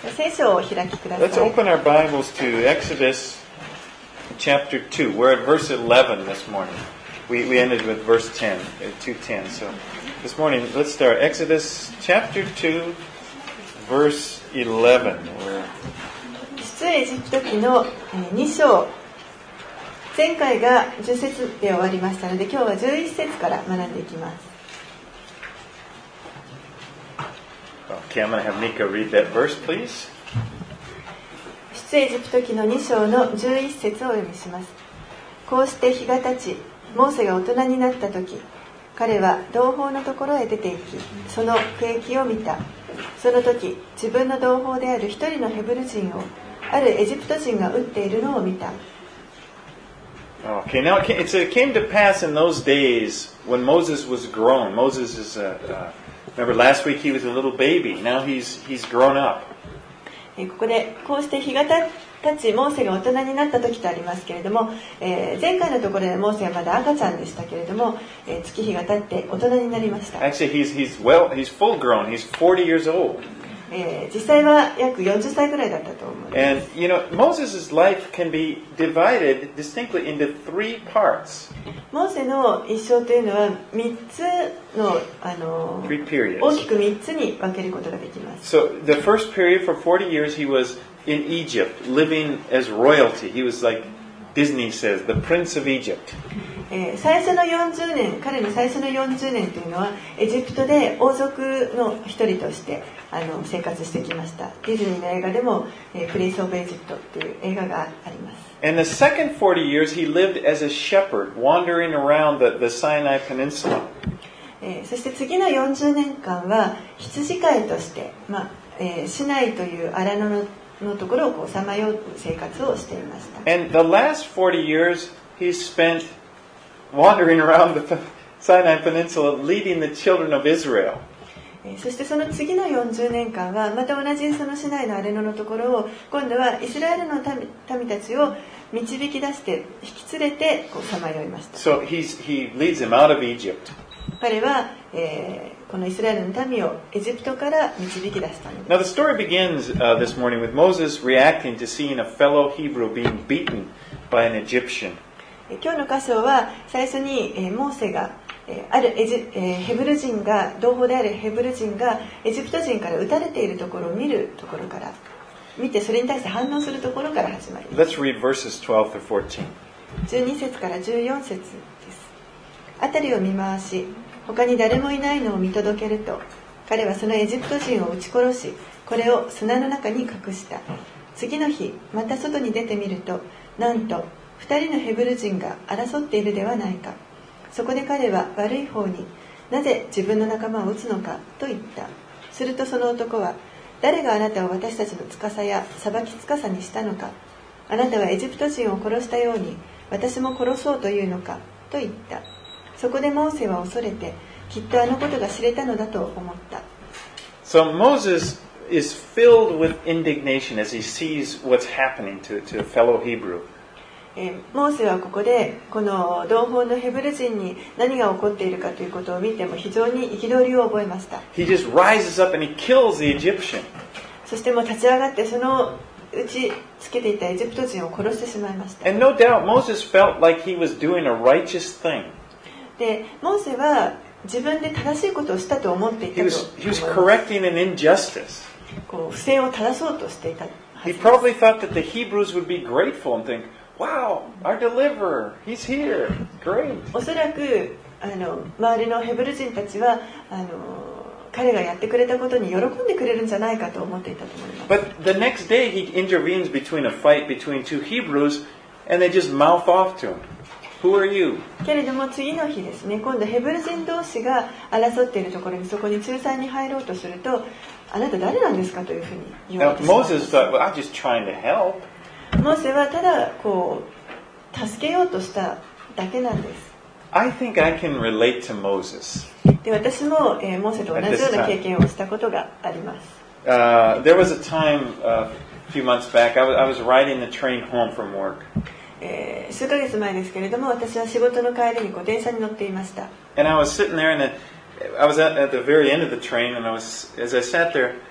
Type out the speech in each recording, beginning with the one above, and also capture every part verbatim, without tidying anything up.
聖書をお開きください。 Let's open our Bibles to Exodus chapter two. We're at verse eleven this morning. We, we ended with verse ten, two ten. So this morning, let's start Exodus chapter two, verse eleven. We're... 出エジプト記のに章、前回がじゅっ節で終わりましたので、今日はじゅういち節から学んでいきます。 Okay, I'm going to have Nika read that verse, please. 出エジプト記のに章のじゅういち節をお読みします。こうして日が経ち、モーセが大人になった時、彼は同胞のところへ出て行き、その区域を見た。その時、自分の同胞である一人のヘブル人をあるエジプト人が撃っているのを見た。 Okay, now it came to pass in those days when Moses was grown. Moses is a, uh, remember last week he was a little baby. Now he's he's grown up. ここでこうして日が経ちモーセが大人になった時とありますけれども、えー、前回のところでモーセはまだ赤ちゃんでしたけれども、えー、月日が経って大人になりました。 Actually, he's he's well, he's full grown. He's forty years old. えー、実際は約よんじゅっさいぐらいだったと思います。 And you know, Moses' life can be divided distinctly into three parts. モーセの一生というのはみっつのあの大きくみっつに分けることができます。 So the first period for forty years he was in Egypt, living as royalty. He was like Disney says, the Prince of Egypt. えー、最初のよんじゅうねん、彼の最初のよんじゅうねんというのはエジプトで王族の一人としてあの生活してきました。ディズニーの映画でも、えー、プリンス・オブ・エジプトという映画があります。 And the second forty years he lived as a shepherd, wandering around the, the Sinai Peninsula. えー、そして次のよんじゅうねんかんは羊飼いとして、まあえー、シナイという荒野ののところをこうさまよう生活をしていました。 And the last forty years he spent wandering around the Sinai Peninsula, leading the children of Israel. そしてその次のよんじゅうねんかんはまた同じそのシナイの荒野のところを今度はイスラエルの民, 民たちを導き出して引き連れてこうさまよいました。 So he's, he leads them out of Egypt. 彼は、えー、このイスラエルの民をエジプトから導き出したのです。 Now the story begins uh, this morning with Moses reacting to seeing a fellow Hebrew being beaten by an Egyptian. 今日の箇所は最初に、えー、モーセが、えー、あるエジ、えー、ヘブル人が同胞であるヘブル人がエジプト人から撃たれているところを見るところから見てそれに対して反応するところから始まります。 Let's read verses twelve through fourteen. じゅうに節からじゅうよん節です。辺りを見回し他に誰もいないのを見届けると彼はそのエジプト人を撃ち殺しこれを砂の中に隠した。次の日また外に出てみるとなんと二人のヘブル人が争っているではないか。そこで彼は悪い方になぜ自分の仲間を撃つのかと言った。するとその男は誰があなたを私たちの司や裁き司にしたのか。あなたはエジプト人を殺したように私も殺そうというのかと言った。そこでモーセは恐れてきっとあのことが知れたのだと思った。 So Moses is filled with indignation as he sees what's happening to, to a fellow Hebrew. えー、モーセはここでこの同胞のヘブル人に何が起こっているかということを見ても非常に憤りを覚えました。 He just rises up and he kills the Egyptian. そしてもう立ち上がってその打ちつけていたエジプト人を殺してしまいました。 And no doubt Moses felt like he was doing a righteous thing. でモーセは自分で正しいことをしたと思っていたと He 思い was, ます。 he was correcting an injustice. こう不正を正そうとしていたはず He です。 probably thought that the Hebrews would be grateful and think, wow, our deliverer, he's here, great. おそらくあの周りのヘブル人たちはあの彼がやってくれたことに喜んでくれるんじゃないかと思っていたと思います。 But the next day he intervenes between a fight between two Hebrews and they just mouth off to him. Who are you? けれども次の日ですね、今度ヘブル人同士が争っているところにそこに仲裁に入ろうとすると、あなた誰なんですかというふうに言われ Now てしまいます。 Moses thought, well, I'm just trying to help. モーセはただこう助けようとしただけなんです。 I think I can relate to Moses. で私も、えー、モーセと同じような経験をしたことがあります。 Uh, there was a time uh, a few months back, I was, I was riding the train home from work. えー、数ヶ月前ですけれども私は仕事の帰りにこう電車に乗っていました。 And I was sitting there and I was at, at the very end of the train and I was, as I sat there,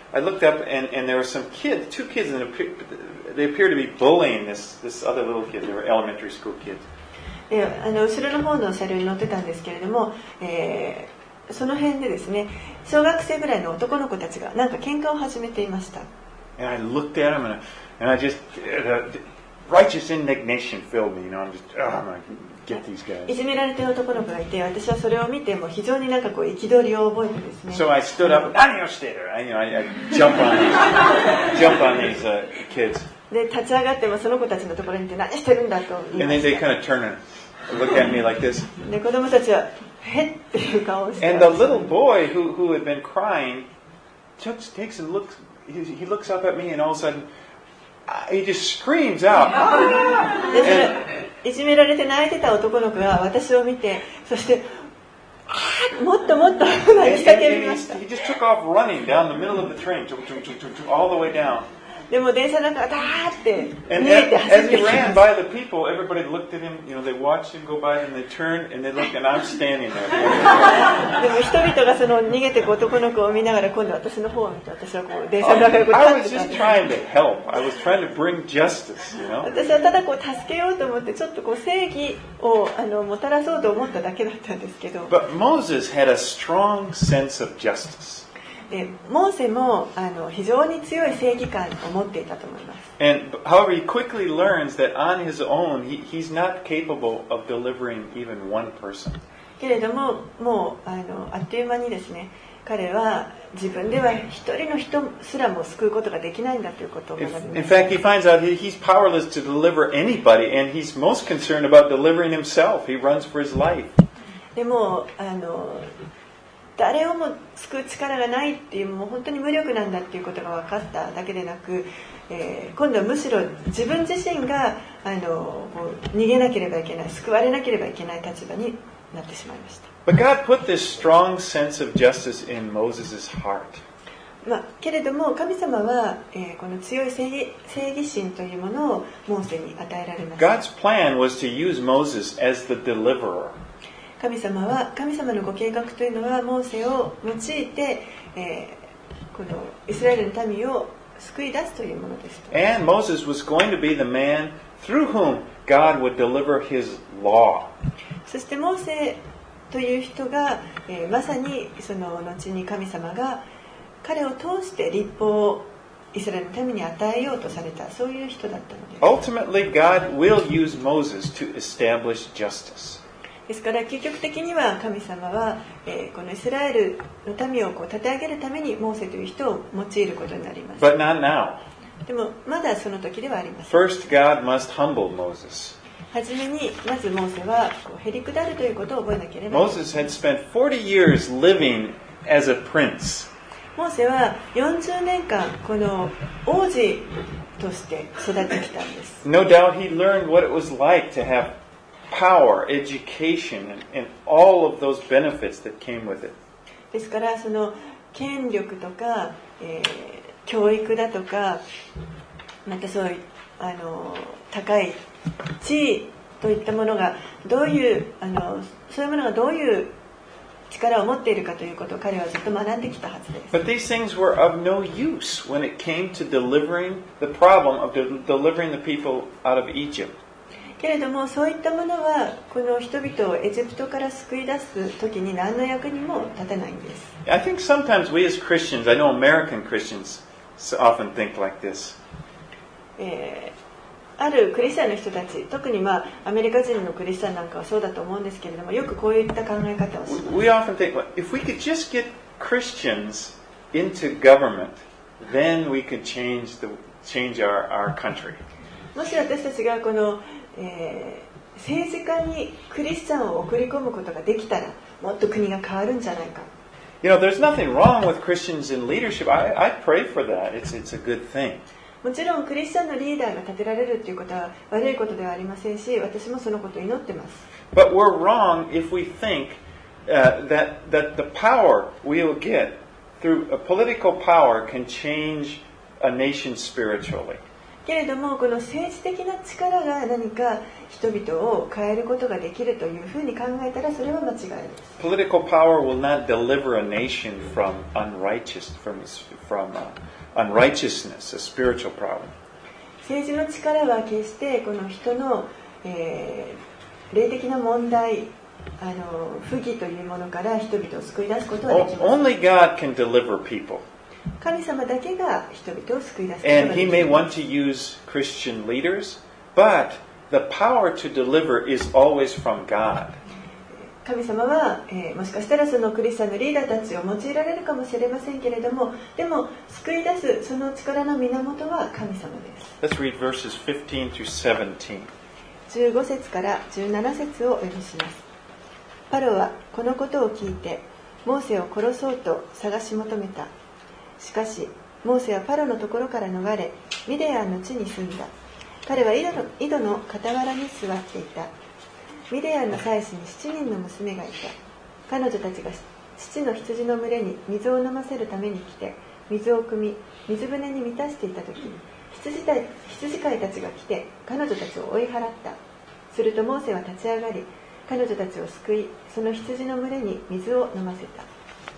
I looked up and, and there were some kids, two kids, and they appeared to be bullying this, this other little kid. They were elementary school kids. であの後ろの方の車両に乗ってたんですけれども、えー、その辺でですね、小学生ぐらいの男の子たちがなんか喧嘩を始めていました。 And I looked at them and I, and I just uh, righteous indignation filled me. You know, I'm just, oh, I'm gonna get these guys. いじめられている男の子がいて、私はそれを見ても非常になんかこう憤りを覚えてですね。 So I stood up. 何をしている? I, you know, I, I jump on these, jump on these uh, kids. で立ち上がってもその子たちのところに行って何してるんだと言い And ま then し they た。 kind of turn and look at me like this. で子供たちはへっていう顔をして。 And the little boy who who had been crying just takes and looks. He, he looks up at me, and all of a sudden, uh, he just screams out. でそれいじめられて泣いてた男の子が私を見て、そしてあもっともっと泣き And, 叫 and びました。 he, he just took off running down the middle of the train, all the way down. でも電車の中がダーって逃 And げて as, 走 as って he きま ran す。 by the people, everybody looked at him. You know, they watched him go by, and they turned and they looked, and I'm standing there. でも人々がその逃げていく男の子を見ながら今度は私の方を見て、私はこう電車の中でこう I 立 was ってた just んです。 trying to help. I was trying to bring justice. You know. 私はただこう助けようと思ってちょっとこう正義をあのもたらそうと思っただけだったんですけど、 But Moses had a strong sense of justice. でモーセもあの非常に強い正義感を持っていたと思います。 And however, he quickly learns that on his own, he, he's not capable of delivering even one person. けれどももうあのあっという間にですね、彼は自分では一人の人すらも救うことができないんだということを学び If, ま in す。 fact, he finds out he, he's powerless to deliver anybody, and he's most concerned about delivering himself. He runs for his life. でもあの誰をも救う力がないっていうもう本当に無力なんだっていうことが分かっただけでなく、えー、今度はむしろ自分自身があのこう逃げなければいけない、救われなければいけない立場になってしまいました。 But God put this strong sense of justice in Moses' heart. まあ、けれども神様は、えー、この強い正義、正義心というものをモーセに与えられました。 God's plan was to use Moses as the deliverer. 神様は神様のご計画というのはモーセを用いて、えー、このイスラエルの民を救い出すというものです。 And Moses was going to be the man through whom God would deliver his law. そしてモーセという人が、えー、まさにその後に神様が彼を通して律法をイスラエルの民に与えようとされた、そういう人だったのです。 Ultimately, God will use Moses to establish justice. ですから究極的には神様は、えー、このイスラエルの民をこう立て上げるためにモーセという人を用いることになります。 But not now. でもまだその時ではありません。 First, God must humble Moses. はじめにまずモーセはこうへりくだるということを覚えなければいけない。 Moses had spent forty years living as a prince. モーセはよんじゅうねんかんこの王子として育ってきたんです。 No doubt he learned what it was like to have power, education, and, and all of those benefits that came with it. ですからその権力とか、えー、教育だとか、またそういうあの高い地位といったものがどういうあのそういうものがどういう力を持っているかということを彼はずっと学んできたはずです。 But these things were of no use when it came to delivering the problem of de- delivering the people out of Egypt. けれどもそういったものはこの人々をエジプトから救い出す時に何の役にも立てないんです。 I think sometimes we as Christians, I know American Christians often think like this. えー、あるクリスチャンの人たち、特に、まあ、アメリカ人のクリスチャンなんかはそうだと思うんですけれども、よくこういった考え方をします。 We often think, well, if we could just get Christians into government, then we could change the change our, our country. もし私たちがこの、えー、政治家にクリスチャンを送り込むことができたら、もっと国が変わるんじゃないか。 You know, there's nothing wrong with Christians in leadership. I, I pray for that. It's, it's a good thing. もちろんクリスチャンのリーダーが立てられるということは悪いことではありませんし、私もそのことを祈ってます。 But we're wrong if we think uh, that, that the power we will get through a political power can change a nation spiritually. けれどもこの政治的な力が何か人々を変えることができるというふうに考えたらそれは間違いです。 Political power will not deliver a nation from unrighteous, from, from uh, unrighteousness, a spiritual problem. 政治の力は決してこの人の、えー、霊的な問題、あの不義というものから人々を救い出すことはできません。 Only God can deliver people. 神様だけが人々を救い出すことができます。 And He may want to use Christian leaders, but the power to deliver is always from God. 神様は、えー、もしかしたらそのクリスチャンのリーダーたちを用いられるかもしれませんけれども、でも救い出すその力の源は神様です。 Let's read verses fifteen through seventeen. じゅうご節からじゅうなな節をお読みします。パロはこのことを聞いてモーセを殺そうと探し求めた。しかしモーセはパロのところから逃れミディアンの地に住んだ。彼は井戸の、井戸の傍らに座っていた。ミディアンの妻子に七人の娘がいた。彼女たちが父の羊の群れに水を飲ませるために来て水を汲み水舟に満たしていた時、羊た羊飼いたちが来て彼女たちを追い払った。するとモーセは立ち上がり彼女たちを救いその羊の群れに水を飲ませた。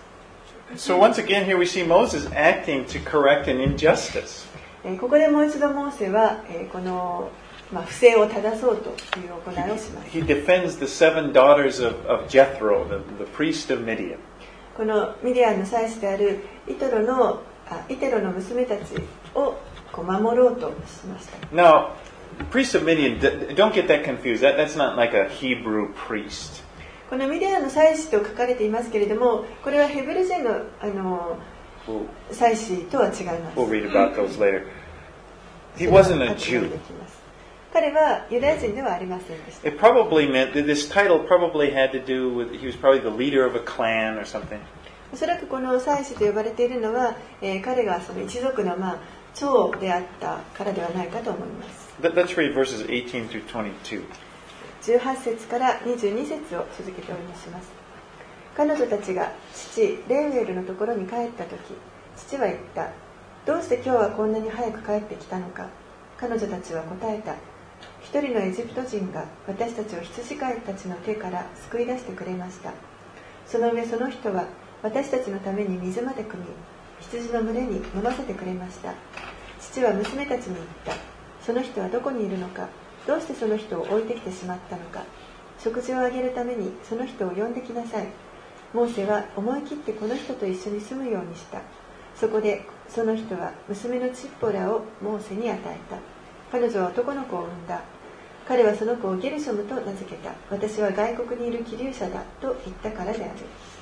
So once again here we see Moses acting to correct an injustice. ここでもう一度モーセはこのまあ、不正を正そうという行いをします。 He defends the seven daughters of, of Jethro, the, the priest of Midian. このミディアンの妻子であるイトロのあイテロの娘たちをこう守ろうとしました。 Now, priest of Midian, don't get that confused. That, that's not like a Hebrew priest. このミディアンの妻子と書かれていますけれども、これはヘブル人のあの妻子とは違います。 We'll read about those later. He wasn't a Jew. 彼はユダヤ人ではありませんでした。 It probably meant that this title probably had to do with he was probably the leader of a clan or something. おそらくこの祭司と呼ばれているのは、えー、彼がその一族のまあ長であったからではないかと思います。 Let's read verses eighteen through twenty-two. じゅうはち節からにじゅうに節を続けてお読みします。彼女たちが父レウエルのところに帰った時、父は言った。どうして今日はこんなに早く帰ってきたのか。彼女たちは答えた。一人のエジプト人が私たちを羊飼いたちの手から救い出してくれました。その上その人は私たちのために水まで汲み羊の群れに飲ませてくれました。父は娘たちに言った。その人はどこにいるのか。どうしてその人を置いてきてしまったのか。食事をあげるためにその人を呼んできなさい。モーセは思い切ってこの人と一緒に住むようにした。そこでその人は娘のチッポラをモーセに与えた。彼女は男の子を産んだ。彼はその子をゲルショムと名付けた。私は外国にいる寄留者だと言ったからである。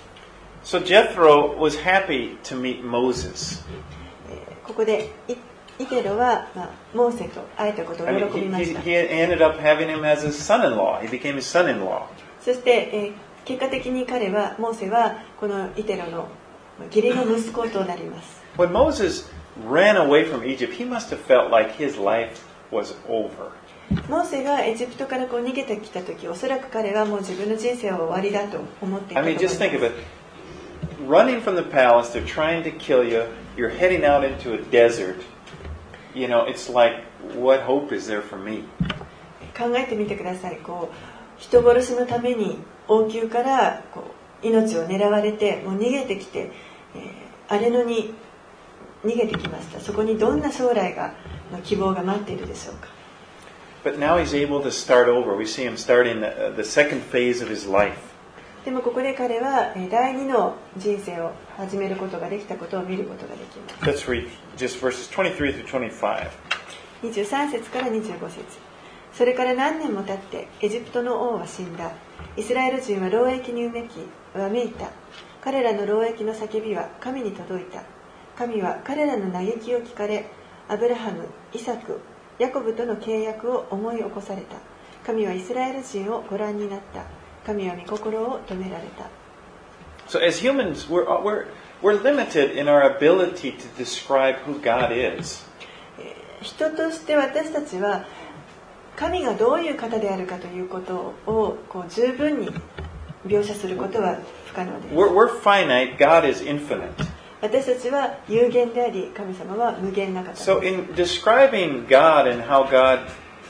So Jethro was happy to meet Moses. ここでイテロは、まあ、モーセと会えたことを喜びました。 I mean, he, he ended up having him as his son-in-law. He became his son-in-law. そして、えー、結果的に彼はモーセはこのイテロの義理の息子となります。 When Moses ran away from Egypt, he must have felt like his life was over. モーセがエジプトからこう逃げてきたとき、おそらく彼はもう自分の人生は終わりだと思っていたと思います。 I mean, just think of it. Running from the palace, they're trying to kill you. You're heading out into a desert. You know, it's like, what hope is there for me? 考えてみてください。こう人殺しのために王宮からこう命を狙われて、もう逃げてきて、えー、荒れ野に逃げてきました。そこにどんな将来がの希望が待っているでしょうか。 But now he's able to start over. We see him starting the, the second phase of his life. でもここで彼は第二の人生を始めることができたことを見ることができます。 Let's read just verses twenty-three through twenty-five. にじゅうさん節からにじゅうご節。それから何年も経ってエジプトの王は死んだ。イスラエル人は労役にうめきわめいた。彼らの労役の叫びは神に届いた。神は彼らの嘆きを聞かれ、アブラハム、イサク、ヤコブとの契約を思い起こされた。神はイスラエル人をご覧になった。神は御心を止められた。 So as humans, we're, we're, we're limited in our ability to describe who God is. 人として私たちは神がどういう方であるかということをこう十分に描写することは不可能です。 We're, we're finite, God is infinite. 私たちは有限であり、神様は無限な方です。 So in describing God and how God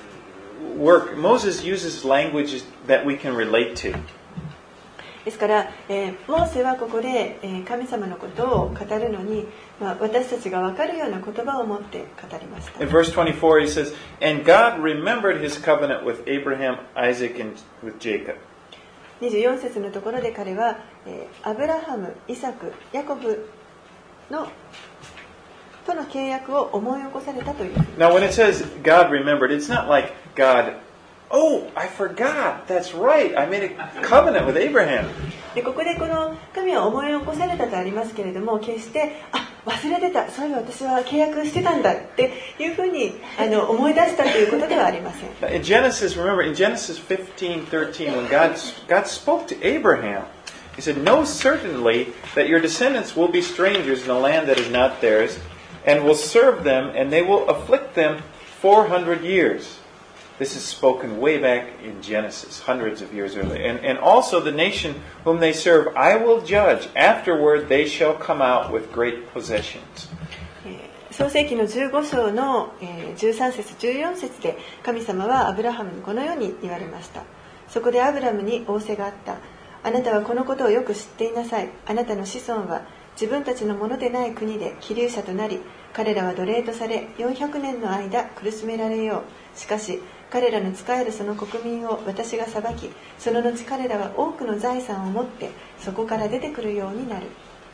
worked, Moses uses language that we can relate to. ですから、えー、モーセはここで、えー、神様のことを語るのに、まあ、私たちが分かるような言葉を持って語りました。 In verse twenty-four, he says, "And God remembered his covenant with Abraham, Isaac, and with Jacob." にじゅうよん節のところで彼は、えー、アブラハム、イサク、ヤコブのとの契約を思い起こされたという。 Now, when it says God remembered, it's not like God.Oh, I forgot. That's right. I made a covenant with Abraham. でここでこの神は思い起こされたとありますけれども、決してあ忘れてた、そういえば私は契約してたんだっていうふうにあの思い出したということではありません。 In Genesis, remember in Genesis fifteen thirteen, when God God spoke to Abraham, He said, "Know certainly that your descendants will be strangers in a land that is not theirs, and will serve them, and they will afflict them four hundred years."This is spoken way back in Genesis, hundreds of years earlier. And, and also the nation whom they serve, I will judge. Afterward, they shall come out with great possessions. 創世記のじゅうご章のじゅうさん節じゅうよん節で神様はアブラハムにこのように言われました。そこでアブラムに仰せがあった。あなたはこのことをよく知っていなさい。あなたの子孫は自分たちのものでない国で寄留者となり、彼らは奴隷とされよんひゃくねんの間苦しめられよう。しかし彼らの仕えるその国民を私が裁き、その後彼らは多くの財産を持ってそこから出てくるようになる。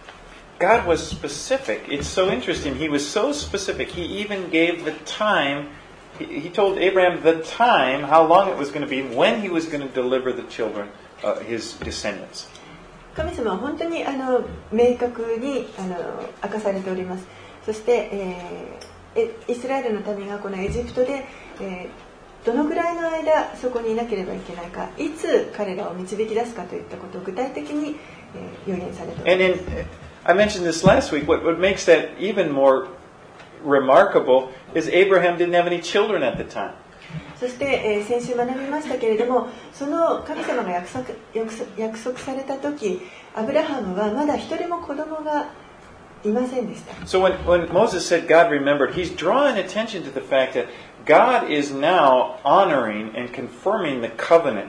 God was specific. It's so interesting. He was so specific. He even gave the time. He, he told Abraham the time, how long it was going to be, when he was going to deliver the children, uh, his descendants. 神様は本当にあの明確にあの明かされております。そして、えー、イスラエルの民がこのエジプトで、えー、どのぐらいの間そこにいなければいけないか、いつ彼らを導き出すかといったことを具体的に、えー、予言されております。 And in, I mentioned this last week. What, what makes that even more remarkable is Abraham didn't have any children at the time. そして、えー、先週学びましたけれども、その神様が約束、約束、約束された時、アブラハムはまだ一人も子供がいませんでした。 So when, when Moses said God remembered, he's drawing attention to the fact that God is now honoring and confirming the covenant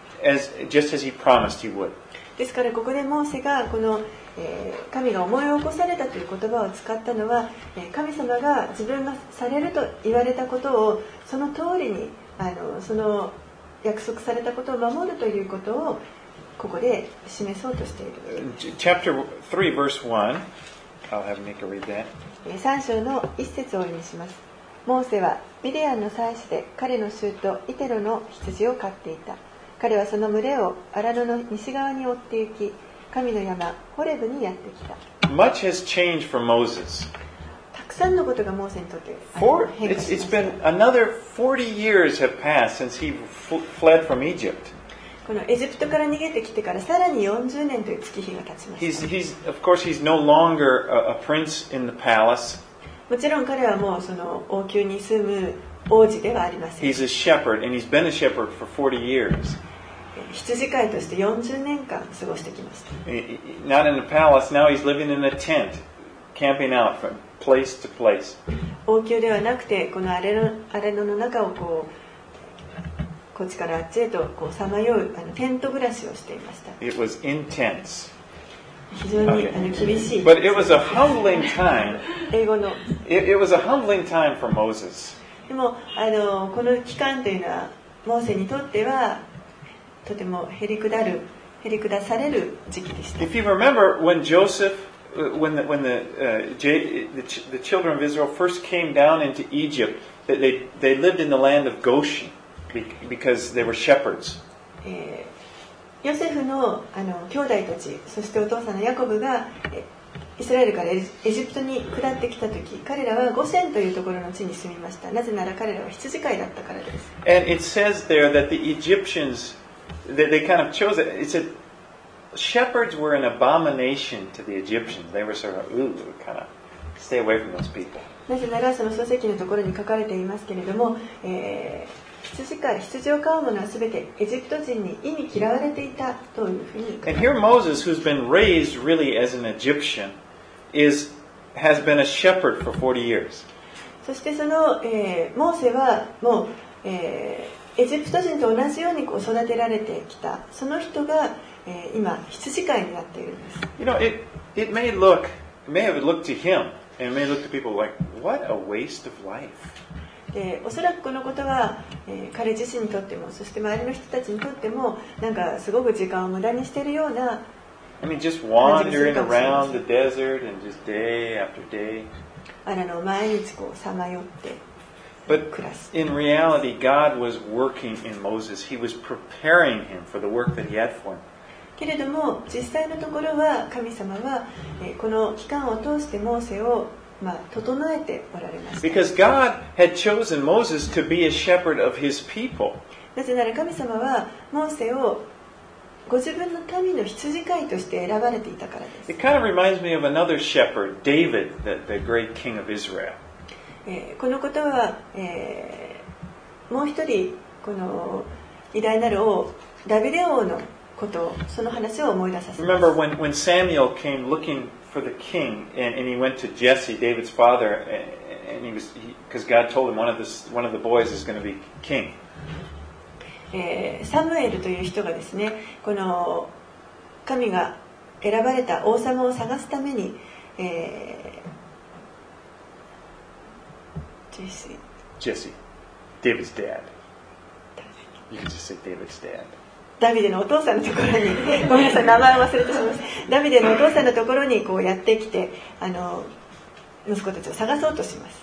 as just as he promised he would. ですからここでモーセがこの、えー、神が思い起こされたという言葉を使ったのは、えー、神様が自分がされると言われたことをその通りにあのその約束されたことを守るということをここで示そうとしている。 Chapter three, verse one. I'll have Mika read that. さん章の一節をお読みします。モーセはミディアンの祭司で彼の舅イテロの羊を飼っていた。彼はその群れを荒野の西側に追って行き、神の山ホレブにやってきた。 Much has changed for Moses. たくさんのことがモーセにとって変化しました。It's, it's been another forty years have passed since he fled from Egypt. このエジプトから逃げてきてからさらによんじゅうねんという月日が経ちました。 He's, he's, of course, he's no longer a, a prince in the palace. もちろん彼はもうその王宮に住む王子ではありません。 He's a shepherd, and he's been a shepherd for forty years. 羊飼いとしてよんじゅうねんかん過ごしてきました。 Not in the palace, now he's living in a tent, camping out from place to place. 王宮ではなくて、この荒野の中をこうこっちからあっちへとこうさまようあのテント暮らしをしていました。 It was intense. 非常に、okay. あの厳しい。 But it was a humbling time. 英語の。 It, it was a humbling time for Moses. でもあのこの期間というのはモーセにとってはとてもへりくだる、へりくだされる時期でした。 If you remember when Joseph, when the when the uh, J, the, the children of Israel first came down into Egypt, they they lived in the land of Goshen because they were shepherds. えー、ヨセフのあの兄弟たち、そしてお父さんのヤコブがイスラエルからエジプトに下ってきた時、彼らはゴシェンというところの地に住みました。なぜなら彼らは羊飼いだったからです。 And it says there that the Egyptians They, they kind of chose it. It said shepherds were an abomination to the Egyptians. They were sort of, ooh, kind of stay away from those people. なぜならその創世記のところに書かれていますけれども、えー、羊飼い、羊を飼う者はすべてエジプト人に意に嫌われていたというふうに。 And here Moses, who's been raised really as an Egyptian, is, has been a shepherd for forty years. そしてその、えー、モーセはもう、えー、エジプト人と同じようにこう育てられてきたその人が、えー、今羊飼いになっているんです。 You know, it, it may look, it may have looked to him, and it may look to people like, what a waste of life. でおそらくこのことは、えー、彼自身にとってもそして周りの人たちにとってもなんかすごく時間を無駄にしているような I mean, just wandering around the desert and just day after day. あらの毎日こうさまよって暮らす。 But in reality, God was working in Moses. He was preparing him for the work that He had for him. けれども実際のところは神様は、えー、この期間を通してモーセをまあ、整えておられました。 Because God had chosen Moses to be a shepherd of His people. なぜなら神様はモーセをご自分の民の羊飼いとして選ばれていたからです。 It kind of reminds me of another shepherd, David, the, the great king of Israel. えー、このことは、えー、もう一人この偉大なる王ダビデ王のことその話を思い出させます。 Remember when, when Samuel came looking for the king, and, and he went to Jesse, David's father, and, and he was because God told him one of the one of the boys is going to be king. えー、サムエルという人がですね、この神が選ばれた王様を探すために、えー、ジェシー Jesse, David's dad. You can just say David's dad. ダビデのお父さんのところにごめんなさい名前を忘れてしまいました。ダビデのお父さんのところにこうやってきてあの息子たちを探そうとします。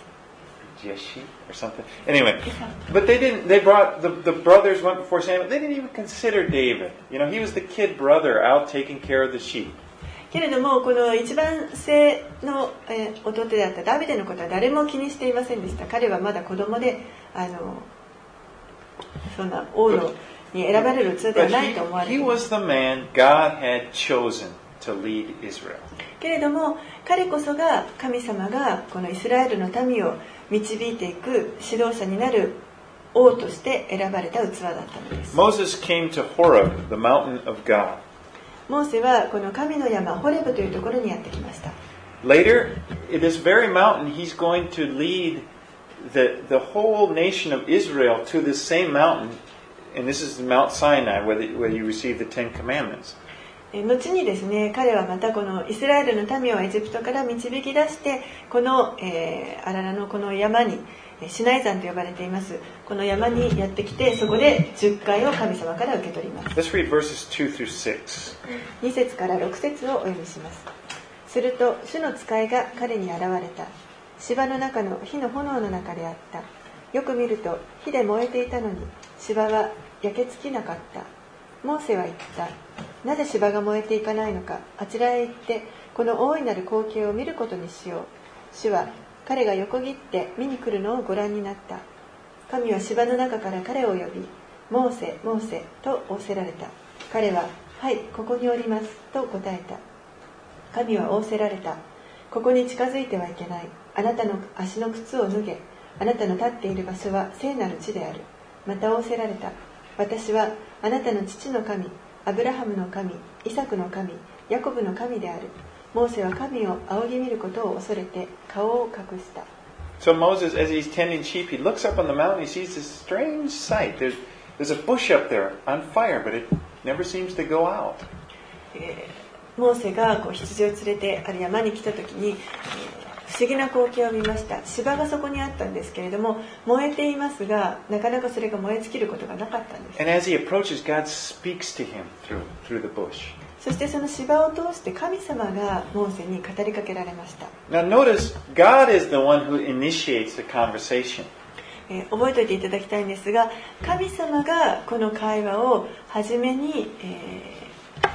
Jesse or something. Anyway, but they didn't. They brought the the brothers went before Samuel. They didn't even consider David. You know, he was the kid brother out taking care of the sheep. けれどもこの一番生の、えー、弟であったダビデのことは誰も気にしていませんでした。彼はまだ子供であのそんな王のに選ばれる器ではないと思われています。 He was the man God had chosen to lead Israel. けれども彼こそが神様がこのイスラエルの民を導いていく指導者になる王として選ばれた器だったのです。 Moses came to Horeb, the mountain of God. モーセはこの神の山ホレブというところにやってきました。 Later, in this very mountain, he's going to lead the the whole nation of Israel to this same mountain, and this is Mount Sinai, where the, where you receive the Ten Commandments. 後にですね、彼はまたこのイスラエルの民をエジプトから導き出してこの、えー、アララのこの山にシナイ山と呼ばれていますこの山にやってきてそこでじゅっかいを神様から受け取ります。 Let's read verses two through six. に節からろく節をお読みします。すると主の使いが彼に現れた。芝の中の火の炎の中であった。よく見ると火で燃えていたのに芝は焼け尽きなかった。モーセは言った。なぜ芝が燃えていかないのか。あちらへ行ってこの大いなる光景を見ることにしよう。主は彼が横切って見に来るのをご覧になった。神は芝の中から彼を呼び、モーセ、モーセと仰せられた。彼は、はい、ここにおりますと答えた。神は仰せられた。ここに近づいてはいけない。あなたの足の靴を脱げ。あなたの立っている場所は聖なる地である。また仰せられた。私はあなたの父の神、アブラハムの神、イサクの神、ヤコブの神である。モーセは神を仰ぎ見ることを恐れて顔を隠した。 So Moses, as he's tending sheep, he looks up on the mountain. He sees this strange sight. There's there's a bush up there on fire, but it never seems to go out. えー、モーセがこう羊を連れてある山に来た時に、えー、不思議な光景を見ました。芝がそこにあったんですけれども燃えていますがなかなかそれが燃え尽きることがなかったんです。 And as he approaches, God speaks to him through through the bush. そしてその芝を通して神様がモーセに語りかけられました。 Now notice, God is the one who initiates the conversation. えー、覚えておいていただきたいんですが神様がこの会話を初めに、えー、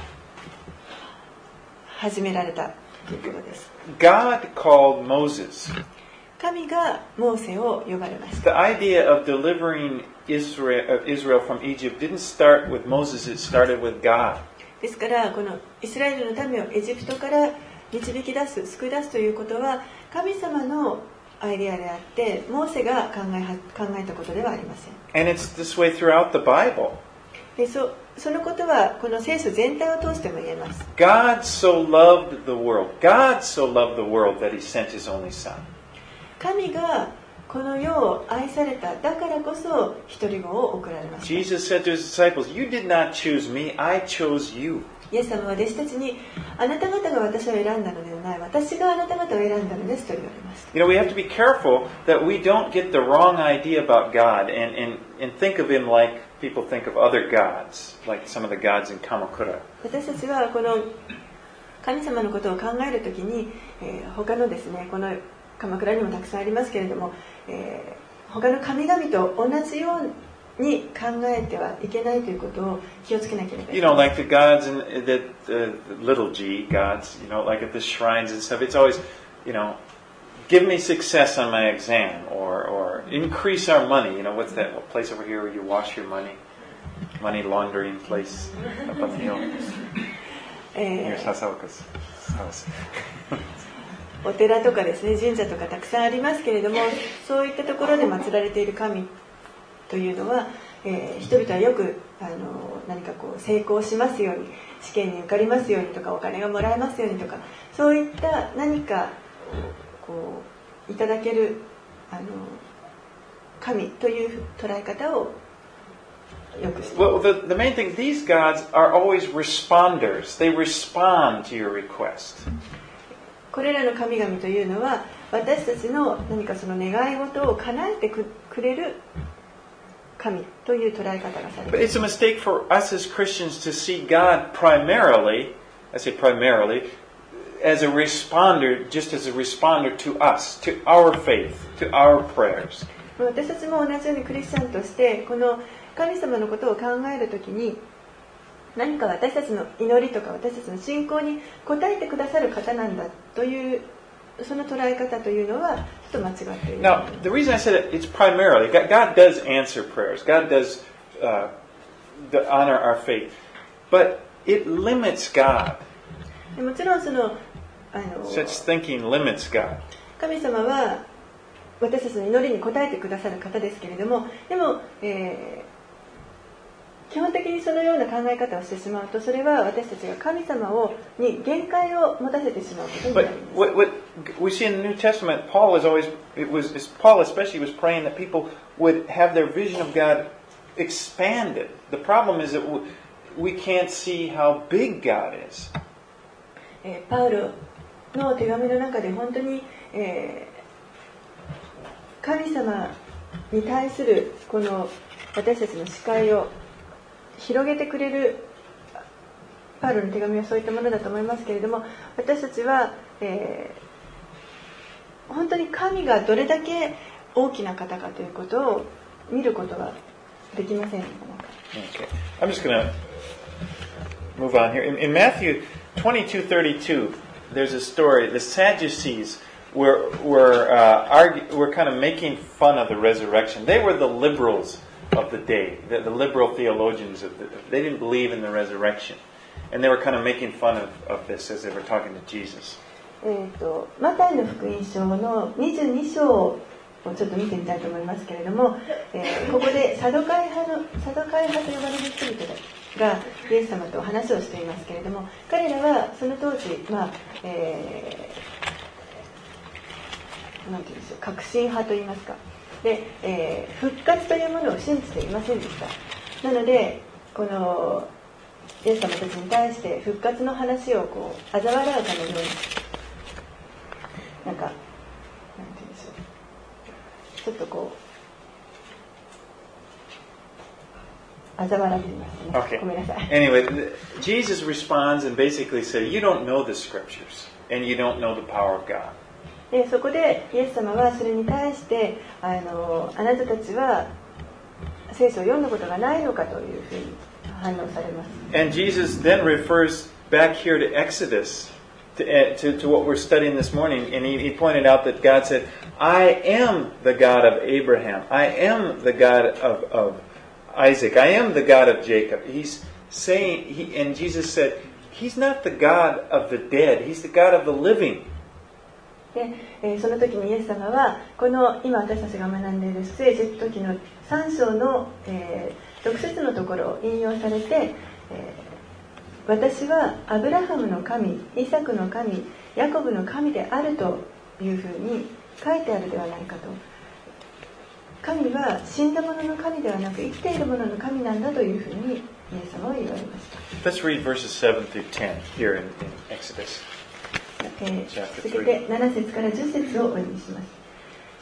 始められたということです。 God called Moses. 神がモーセを呼ばれました。 The idea of delivering Israel, Israel from Egypt didn't start with Moses, it started with God. ですからこのイスラエルの民をエジプトから導き出す救い出すということは神様のアイデアであってモーセが考え、考えたことではありません。 And it's this way throughout the Bible. で そ, そのことはこの聖書全体を通しても言えます。 God so loved the world. God so loved the world that he sent his only son. 神がこの世を愛された。だからこそ一人子を送られました。 Jesus said to his disciples, "You did not choose me, I chose you." イエス様は弟子たちに、あなた方が私を選んだのではない、私があなた方を選んだのですと言われました。 You know, we have to be careful that we don't get the wrong idea about God and, and, and think of him like people think of other gods, like some of the gods in Kamakura. 私たちはこの神様のことを考えるときに、えー、他のですね、この鎌倉にもたくさんありますけれども、えー、他の神々と同じように考えてはいけないということを気をつけなければいけない。 You know, like the gods in the, the little g gods, you know, like at the shrines and stuff, it's always, you know, give me success on my exam or, or increase our money. You know, what's that place over here where you wash your money? Money laundering place up on the hill. Near Sasaoka's house. お寺とかですね、神社とかたくさんありますけれども、そういったところで祀られている神というのは、えー、人々はよくあの何かこう成功しますように、試験に受かりますようにとか、お金がもらえますようにとか、そういった何かこういただけるあの神という捉え方をよくしています。 Well, the, the main thing, these gods are always responders. They respond to your request. これらの神々というのは私たちの何かその願い事を叶えてくれる神という捉え方がされています。 But it's a mistake for us as Christians to see God primarily, I say primarily, as a responder, just as a responder to us, to our faith, to our prayers. 私たちも同じようにクリスチャンとしてこの神様のことを考えるときに、何か私たちの祈りとか私たちの信仰に応えてくださる方なんだというその捉え方というのはちょっと間違っている。 Now, the reason I said it, it's primarily, God, God does answer prayers. God does uh, honor our faith. But it limits God. もちろんその、あの Such thinking limits God. 神様は私たちの祈りに応えてくださる方ですけれども、でも、えー基本的にそのような考え方をしてしまうと、それは私たちが神様をに限界を持たせてしまうことになります。 But what, what we see in the New Testament, Paul was always, it was, Paul especially was praying that people would have their vision of God expanded. The problem is that we can't see how big God is. えー、パウロの手紙の中で本当に、えー、神様に対するこの私たちの視界を広げてくれるパウロの手紙はそういったものだと思いますけれども、私たちは、えー、本当に神がどれだけ大きな方かということを見ることができません。 Okay. I'm just going to move on here. In, in Matthew twenty-two thirty-two, there's a story. The Sadducees were were uh, argue, were kind of making fun of the resurrection. They were the liberals of the day, the, the liberal theologians of the, they didn't believe in the resurrection, and they were kind of making fun of, of this as they were talking to Jesus. えっとマタイの福音書のにじゅうに章をちょっと見てみたいと思いますけれども、えー、ここでサドカイ派のサドカイ派と呼ばれる人々がイエス様と話をしていますけれども、彼らはその当時、まあえー、なんていうんでしょう、革新派といいますか。で、えー、復活というものを信じていませんでした。なのでこのイエス様たちに対して復活の話をこう嘲笑うかのように、なんかなんて言うんでしょう、ちょっとこう嘲笑っていますね。 Okay. ごめんなさい。 Anyway, Jesus responds and basically said, "You don't know the scriptures, and you don't know the power of God." でそこでイエス様はそれに対してあのあなたたちは聖書を読んだことがないのかというふうに反応されます。 And Jesus then refers back here to Exodus, to, to, to what we're studying this morning, and he, he pointed out that God said, "I am the God of Abraham. I am the God of, of Isaac. I am the God of Jacob." He's saying, he, and Jesus said, He's not the God of the dead. He's the God of the living. でえー、その時にイエス様はこの今私たちが学んでいる出エジプト記のさん章の、えろく節のところを引用されて、えー、私はアブラハムの神、イサクの神、ヤコブの神であるというふうに書いてあるではないかと。神は死んだ者の神ではなく生きている者の神なんだというふうにイエス様は言われました。 Let's read verses seven through ten here in, in Exodus. えー、続けてなな節からじゅっ節をお読みします。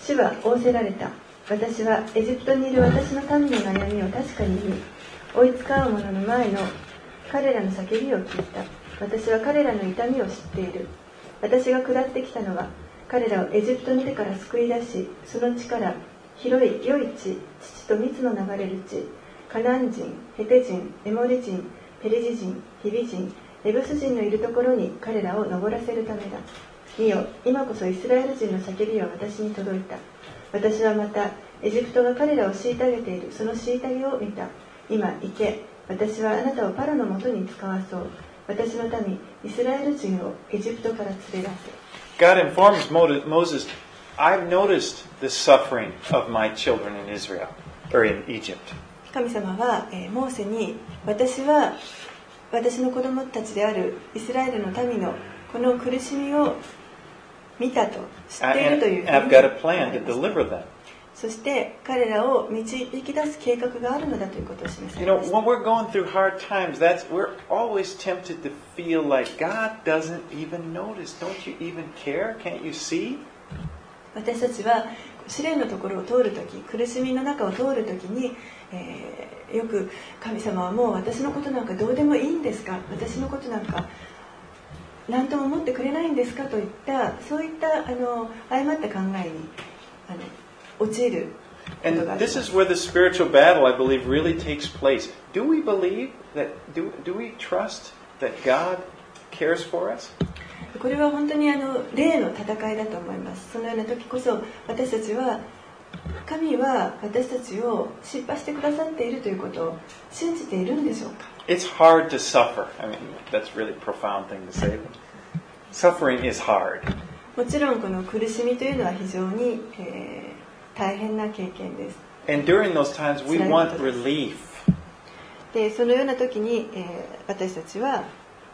主は仰せられた。私はエジプトにいる私の民の悩みを確かに見、追いつかう者の前の彼らの叫びを聞いた。私は彼らの痛みを知っている。私が下ってきたのは彼らをエジプトの手から救い出し、その地から広い良い地、乳と蜜の流れる地、カナン人、ヘテ人、エモリ人、ペリジ人、ヒビ人、エブス人のいるところに彼らを登らせるためだ。見よ、今こそイスラエル人の叫びは私に届いた。私はまたエジプトが彼らを虐げているその虐げを見た。今行け、私はあなたをパロのもとに使わそう。私の民イスラエル人をエジプトから連れ出せ。 God informs Moses, I've noticed the suffering of my children in Israel, or in Egypt. 神様は、えー、モーセに私は私の子供たちであるイスラエルの民のこの苦しみを見たと知っているというふうに I've got a plan to deliver them. そして彼らを導き出す計画があるのだということを示さ You れ know, ました。 when we're going through hard times, that's we're always tempted to feel like God doesn't even notice. Don't you even care? Can't you see? 私たちは試練のところを通るとき、苦しみの中を通るときに、えー、よく神様はもう私のことなんかどうでもいいんですか、私のことなんか何とも思ってくれないんですかといったそういったあの誤った考えにあの陥ることがあります。 And this is where the spiritual battle, I believe, really takes place. Do we believe that? Do do we trust that God cares for us? これは本当にあの霊の戦いだと思います。そのような時こそ私たちは神は私たちを心配してくださっているということを信じているんでしょうか。 It's hard to suffer. I mean, that's really a profound thing to say. Suffering is hard. もちろんこの苦しみというのは非常に、えー、大変な経験です。 And during those times, we want relief. で、そのような時に、えー、私たちは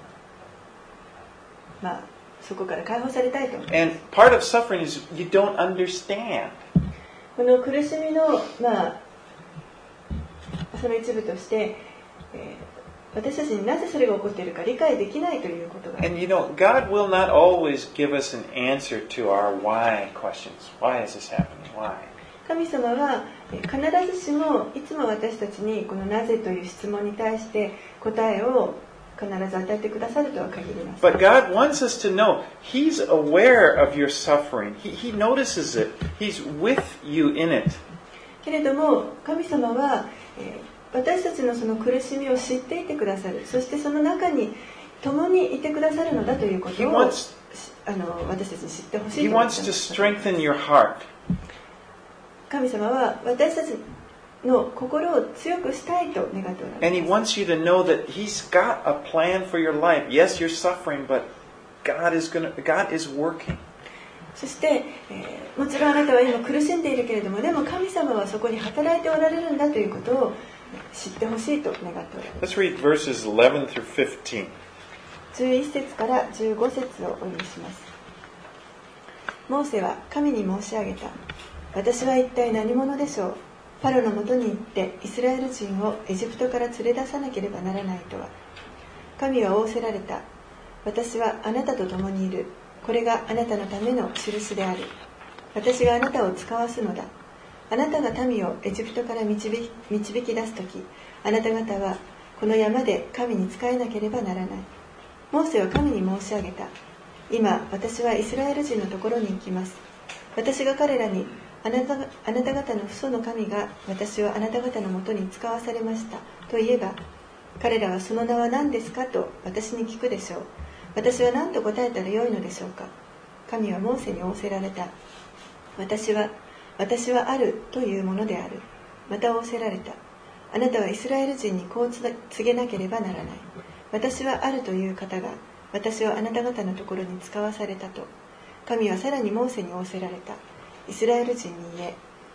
まあ、そこから解放されたいと思います。 And part of suffering is you don't understand. この苦しみの、まあ、その一部として、えー、私たちになぜそれが起こっているか理解できないということが。 And you know, God will not always give us an answer to our why questions. Why is this happening? Why? 神様は必ずしもいつも私たちにこのなぜという質問に対して答えを必ず与えてくださるとは限りません。 But God wants us to know He's aware of your suffering. He, he notices it. He's with you in it. けれども神様は、えー、私たちのその苦しみを知っていてくださる。そしてその中に共にいてくださるのだということを wants, あの私たちに知ってほしい He と思って wants い to ます。 strengthen your heart. 神様は私たちの心を強くしたいと願っておられ And He ます。 wants you to know that He's got a plan for your life. Yes, you're suffering, but God is gonna, God is working. そして、えー、もちろんあなたは今苦しんでいるけれども、でも神様はそこに働いておられるんだということを知ってほしいと願っておられます。 Let's read verses eleven through fifteen. じゅういち節からじゅうご節をお読みします。モーセは神に申し上げた。私は一体何者でしょう。パロのもとに行ってイスラエル人をエジプトから連れ出さなければならないとは。神は仰せられた。私はあなたと共にいる。これがあなたのための印である。私があなたを使わすのだ。あなたが民をエジプトから導き、導き出すとき、あなた方はこの山で神に仕えなければならない。モーセは神に申し上げた。今私はイスラエル人のところに行きます。私が彼らにあなた、あなた方の父祖の神が私をあなた方のもとに使わされましたと言えば、彼らはその名は何ですかと私に聞くでしょう。私は何と答えたらよいのでしょうか。神はモーセに仰せられた。私は私はあるというものである。また仰せられた。あなたはイスラエル人にこう告げなければならない。私はあるという方が私をあなた方のところに使わされたと。神はさらにモーセに仰せられた。イスラエル人に言え、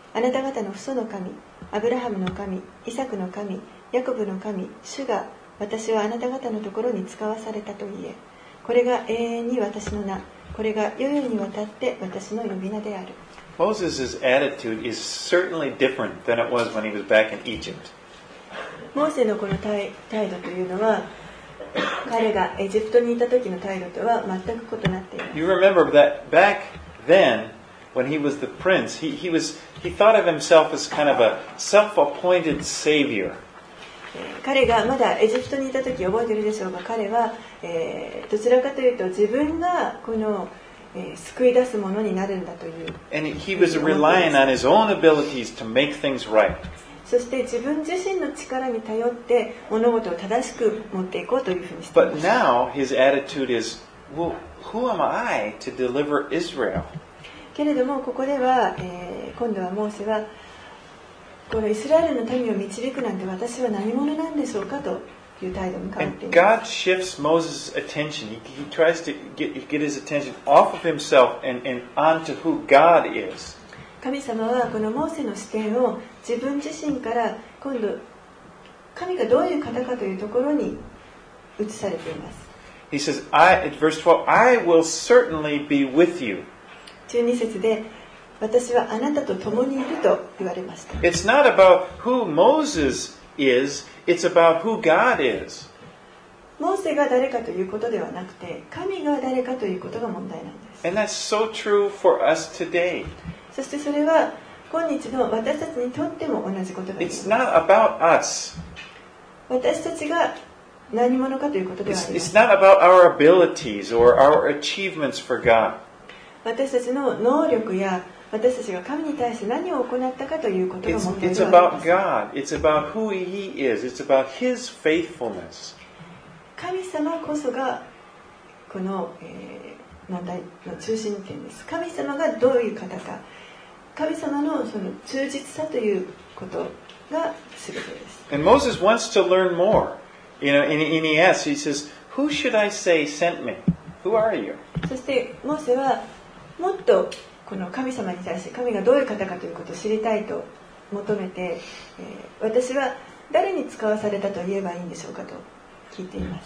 あなた方の父祖の神、アブラハムの神、イサクの神、ヤコブの神、主が私はあなた方のところに使わされたと言え。これが永遠に私の名、これが世々にわたって私の呼び名である。 Moses' attitude is certainly different than it was when he was back in Egypt. モーセのこの態度というのは、彼がエジプトにいた時の態度とは全く異なっています。 You remember that back then, when he was the prince, he, he was he thought of himself as kind of a self-appointed savior. 彼がまだエジプトにいた時覚えているでしょうが、彼は、えー、どちらかというと自分がこの、えー、救い出すものになるんだという。 And he was relying on his own abilities to make things right. そして自分自身の力に頼って物事を正しく持っていこうというふうにしています。 But now his attitude is, well, who am I to deliver Israel? けれどもここでは、えー、今度はモーセはこのイスラエルの民を導くなんて私は何者なんでしょうかという態度に変わってい And ま God す。 shifts Moses' attention. He, he tries to get, get his attention off of himself and, and onto who God is. 神様はこのモーセの視点を自分自身から今度神がどういう方かというところに移されています。 He says, I, at verse twelve, I will certainly be with you. じゅうに節で私はあなたと共にいると言われました。 It's not about who Moses is, it's about who God is. モーセが誰かということではなくて神が誰かということが問題なんです。 And that's so true for us today. そしてそれは今日の私たちにとっても同じことが言えます。 It's not about us. 私たちが何者かということではあ It's, りま it's せん。 not about our abilities or our achievements for God. 私たちの能力や私たちが神に対して何を行ったかということが It's, 問題 it's ではありま about せん。 God. It's about who He is. It's about His faithfulness. 神様こそがこの、えー、問題の中心点です。神様がどういう方か、神様のその忠実さということが全てです。 And Moses wants to learn more. You know, and, and he asks, he says, "Who should I say sent me? Who are you?" そしてモーセはもっとこの神様に対して神がどういう方かということを知りたいと求めて、えー、私は誰に使わされたと言えばいいんでしょうかと聞いています。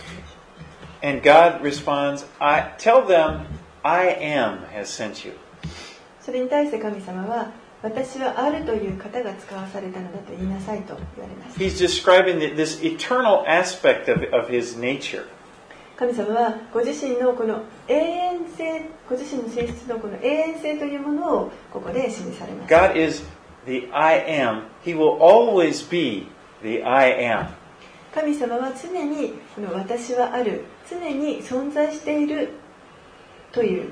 And God responds, I, "Tell them, I am has sent you." それに対して神様は私はあるという方が使わされたのだと言いなさいと言われました。 He's describing this eternal aspect of, of His nature. 神様はご自身のこの永遠性、ご自身の性質のこの永遠性というものをここで示されます。 God is the I am. He will always be the I am. 神様は常にこの私はある、常に存在しているという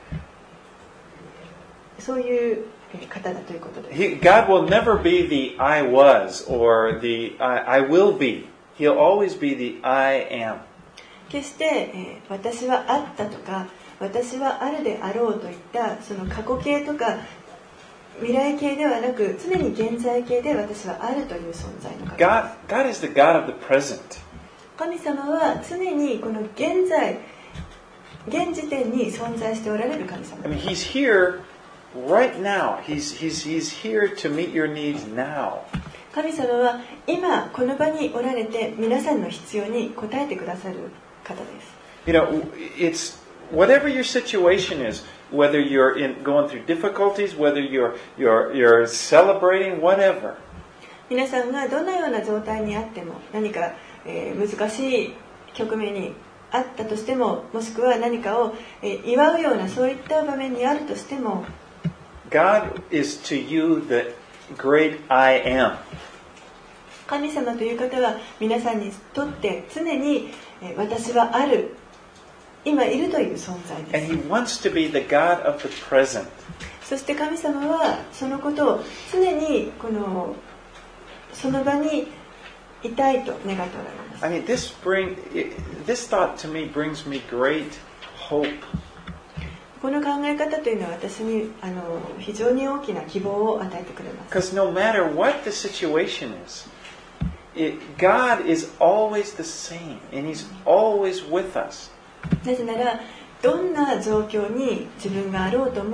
そういう方だということです。 He, God will never be the I was or the I, I will be. He'll always be the I am. 決して、えー、私はあったとか私はあるであろうといったその過去形とか未来形ではなく常に現在形で私はあるという存在の方です。 God, God is the God of the present. 神様は常にこの現在現時点に存在しておられる神様 I mean, He's here right now. He's, he's, he's here to meet your needs now. 神様は今この場におられて皆さんの必要に応えてくださる方です。 You know, it's whatever your situation is, whether you're in, going through difficulties, whether you're, you're, you're celebrating, whatever. 皆さんがどのような状態にあっても何か、えー、難しい局面にあったとしてももしくは何かを、えー、祝うようなそういった場面にあるとしても God is to you the great I am. 神様という方は皆さんにとって常に、えー、私はある今いるという存在です。 And He wants to be the God of the present. そして神様はそのことを常にこのその場にいたいと願っておられます。 I mean, this bring this thought to me brings me great hope. この考え方というのは私にあの非常に大きな希望を与えてくれます。 Because no matter what the situation is, it, God is always the same, and He's always with us. なぜならどんな状況に自分があろうとも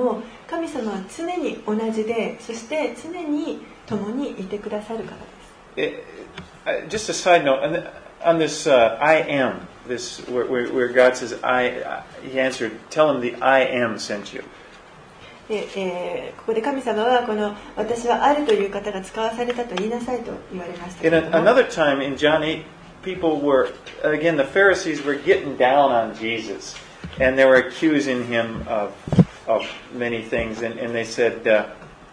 神様は常に同じで、そして常に共にいてくださるからです。 It, just a side note, on, the, on this uh, I am, this where, where, where God says, I, He answered, tell him the I am sent you. でえー、ここで神様はこの私はあるという方が使わされたと言いなさいと言われましたけれども。 In a, another time in John eight, people were, again, the Pharisees were getting down on Jesus, and they were accusing him of, of many things, and, and they said, uh,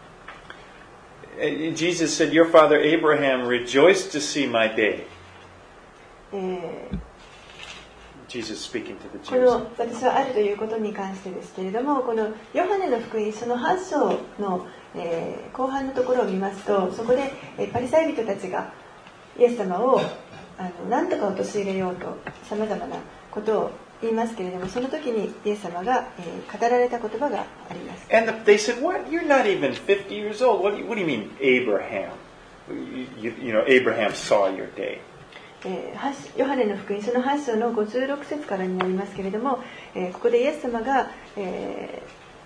Jesus said, your father Abraham rejoiced to see my day. えー Jesus speaking to the Jews. この私はあるということに関してですけれども、このヨハネの福音書のはち章の、えー、後半のところを見ますと、そこで、えー、パリサイ人たちがイエス様をあの何とか陥れようとさまざまなことを言いますけれども、その時にイエス様が、えー、語られた言葉があります。 And they said, "What? You're not even fifty years old. What do you, what do you mean, Abraham? You, you, you know, Abraham saw your day." えー、ヨハネの福音書のはち章のごじゅうろく節からになりますけれども、えー、ここでイエス様が、え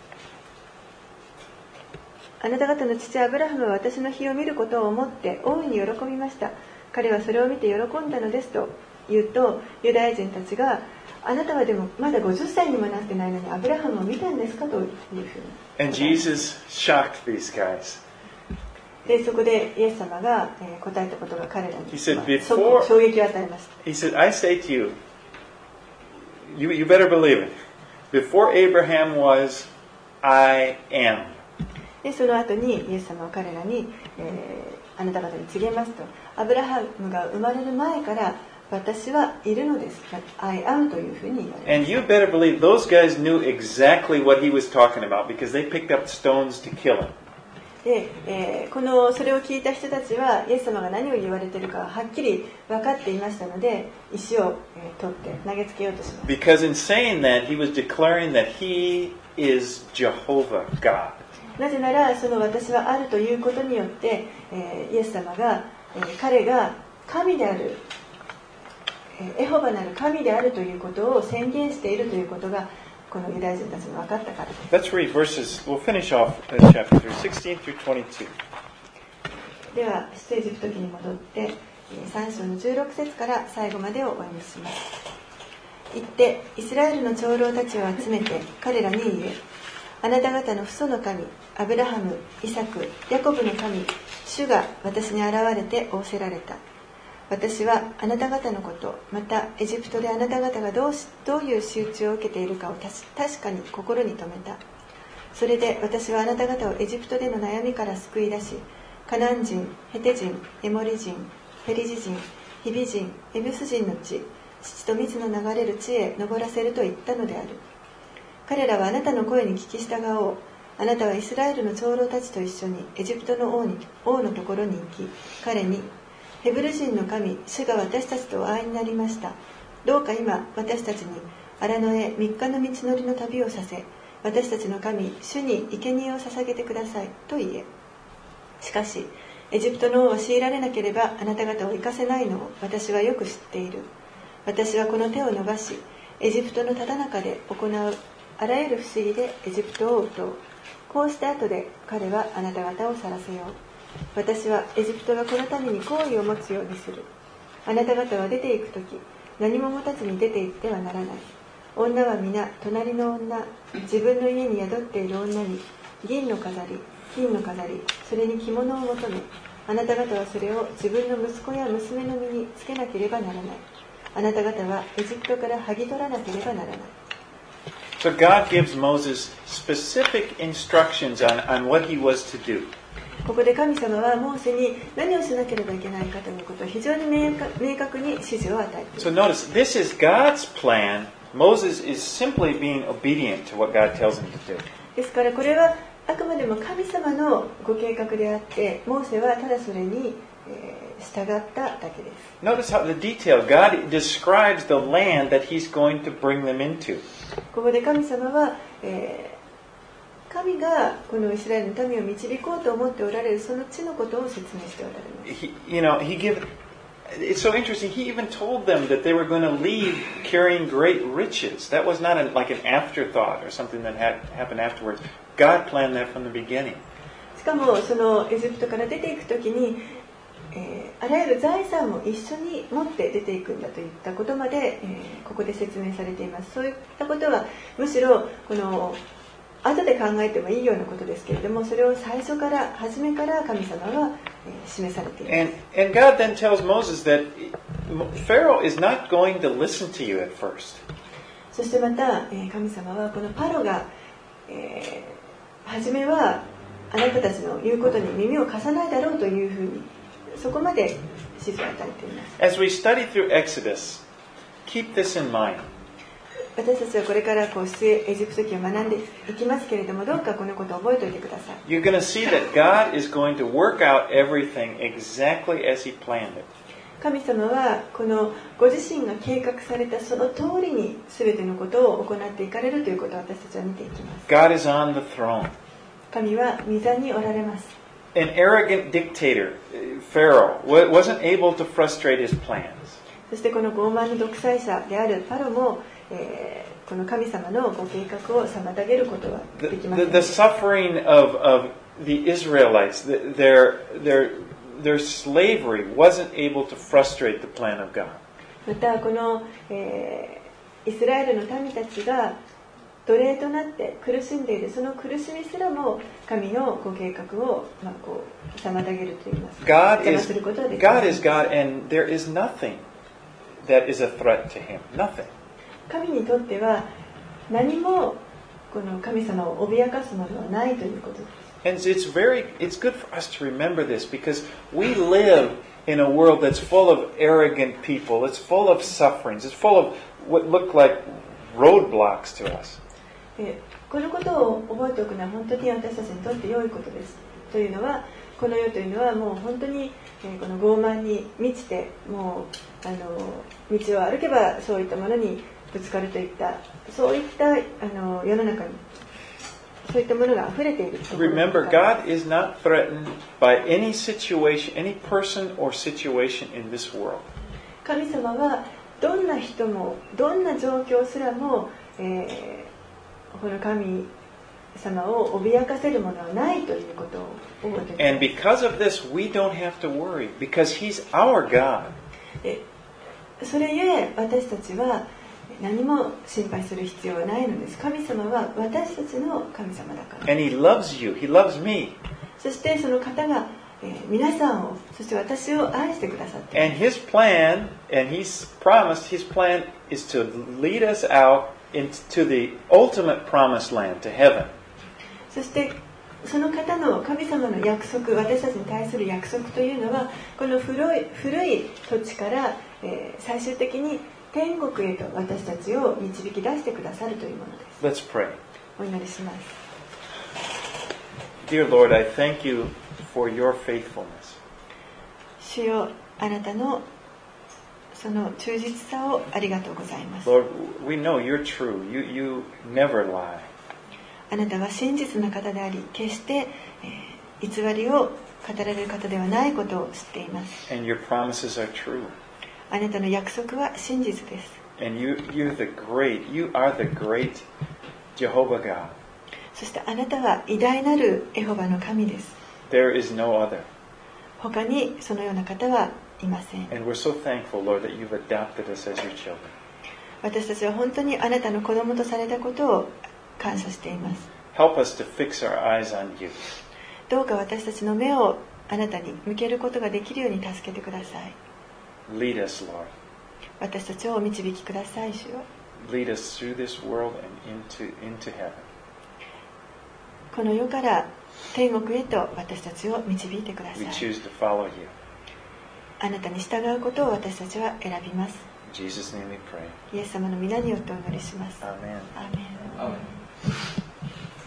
ー、あなた方の父アブラハムは私の日を見ることを思って大いに喜びました。彼はそれを見て喜んだのですと言うと、ユダヤ人たちがあなたはでもまだごじゅっさいにもなってないのにアブラハムを見たんですかというふうに。 And Jesus shocked these guys. でそこでイエス様が、えー、答えたことが彼らに He said, before, 衝撃を与えました。 He said, I say to you, you, you better believe it. Before Abraham was, I am. でその後にイエス様は彼らに、えー、あなた方に告げますと、アブラハムが生まれる前から私はいるのです。I am というふうに言われます。 And you better believe those guys knew exactly what he was talking about because they picked up stones to kill him. でえー、このそれを聞いた人たちはイエス様が何を言われているかはっきり分かっていましたので、石を、えー、取って投げつけようとします。 Because in saying that, he was declaring that he is Jehovah God. なぜなら、その私はあるということによって、えー、イエス様が、えー、彼が神である、えー、エホバなる神であるということを宣言しているということがこのユダヤ人たちに分かったからです。 Let's read verses. We'll finish off chapter sixteen through twenty-two. では、出エジプト記に戻ってさん章のじゅうろく節から最後までをお読みします。言って、イスラエルの長老たちを集めて彼らに言え、あなた方の父祖の神アブラハム、イサク、ヤコブの神主が私に現れて仰せられた。私はあなた方のこと、またエジプトであなた方がどうし、どういう仕打ちを受けているかをたし確かに心に留めた。それで私はあなた方をエジプトでの悩みから救い出し、カナン人、ヘテ人、エモリ人、ペリジ人、ヒビ人、エブス人の地、父と水の流れる地へ登らせると言ったのである。彼らはあなたの声に聞き従おう。あなたはイスラエルの長老たちと一緒にエジプトの王に、王のところに行き、彼に、ヘブル人の神、主が私たちとお会いになりました。どうか今、私たちに荒野へ三日の道のりの旅をさせ、私たちの神、主に生贄を捧げてください、と言え。しかし、エジプトの王を強いられなければあなた方を行かせないのを私はよく知っている。私はこの手を伸ばし、エジプトのただ中で行うあらゆる不思議でエジプトを討とう。こうした後で彼はあなた方を去らせよう。私はエジプトがこの民に好意を持つようにする。あなた方は出て行くとき、何も持たずに出て行ってはならない。女は皆、隣の女、自分の家に宿っている女に、銀の飾り、金の飾り、それに着物を求め、あなた方はそれを自分の息子や娘の身につけなければならない。あなた方はエジプトから剥ぎ取らなければならない。 So God gives Moses specific instructions on, on what he was to do. ここで神様はモーセに何をしなければいけないかということを非常に明確に指示を与えています。 So notice, this is God's plan. Moses is simply being obedient to what God tells him to do. ですからこれはあくまでも神様のご計画であって、モーセはただそれに、えー、従っただけです。 Notice how the detail, God describes the land that he's going to bring them into. ここで神様は、えー神がこのイスラエルの民を導こうと思っておられるその地のことを説明しておられます。 He, you know, he give, it's so interesting. He even told them that they were going to leave carrying great riches. That was not a, like an afterthought or something that had happened afterwards. God planned that from the beginning. しかもそのエジプトから出ていくときに、えー、あらゆる財産も一緒に持って出ていくんだといったことまで、えー、ここで説明されています。そういったことはむしろこの後で考えてもいいようなことですけれども、それを最初から初めから神様は、えー、示されています。 And, and God then tells Moses that Pharaoh is not going to listen to you at first. そしてまた、えー、神様はこのパロが、えー、初めはあなたたちの言うことに耳を貸さないだろうというふうにそこまで指示を与えています。 As we study through Exodus, keep this in mind. 私たちはこれからこう出エジプト記を学んでいきますけれども、どうかこのことを覚えておいてください。 You're going to see that God is going to work out everything exactly as He planned it. 神様はこのご自身が計画されたその通りに全てのことを行っていかれるということを私たちは見ていきます。 God is on the throne. 神は御座におられます。 An arrogant dictator, Pharaoh, wasn't able to frustrate his plans. そしてこの傲慢の独裁者であるパロも、えー、この神様のご計画を妨げることはできません。 The, the, the suffering of, of the Israelites, their, their, their slavery wasn't able to frustrate the plan of God. またこの、えー、イスラエルの民たちが奴隷となって苦しんでいるその苦しみすらも神のご計画を、まあ、こう妨げるといいますか、 God is, God is God and there is nothing that is a threat to Him. Nothing. 神にとっては何もこの神様を脅かすものはないということです。 And it's very, it's good for us to remember this because we live in a world that's full of arrogant people. It's full of sufferings. It's full of what look like roadblocks to us. このことを覚えておくのは本当に私たちにとって良いことです。というのはこの世というのはもう本当にこの傲慢に満ちてもうあの道を歩けばそういったものにぶつかるといったそういったあの世の中にそういったものが溢れている。 Remember, God is not threatened by any situation, any person or situation in this world. 神様はどんな人もどんな状況すらも、えーこの神様を脅かせるものはないということを覚えてください。 And because of this, we don't have to worry because He's our God. それゆえ私たちは何も心配する必要はないのです。神様は私たちの神様だから。 And He loves you. He loves me. そしてその方が、えー、皆さんをそして私を愛してくださっています。 And His plan, and He's promised, His plan is to lead us out into the ultimate promised land, to heaven. そしてその方の神様の約束、私たちに対する約束というのはこの古い、古い土地から、えー、最終的に天国へと私たちを導き出してくださるというものです。 Let's pray. お祈りします。 Dear Lord, I thank you for your faithfulness. 主よ、あなたのその忠実さをありがとうございます。 Lord, we know you're true. You, you never lie. あなたは真実な方であり、決して、えー、偽りを語られる方ではないことを知っています。 And your promises are true. あなたの約束は真実です。 And you, you're the great, you are the great Jehovah God. そしてあなたは偉大なるエホバの神です。 There is no other. 他にそのような方はいません。 And we're so thankful, Lord, that you've adopted us as your children. 私たちは本当にあなたの子供とされたことを感謝しています。 Help us to fix our eyes on you. どうか私たちの目をあなたに向けることができるように助けてください。 Lead us, Lord. 私たちをお導きください、主よ。 Lead us through this world and into, into heaven. この世から天国へと私たちを導いてください。 We choose to follow you. あなたに従うことを私たちは選びます。 In Jesus' name we pray. イエス様の皆によってお祈りします。 Amen. アーメン。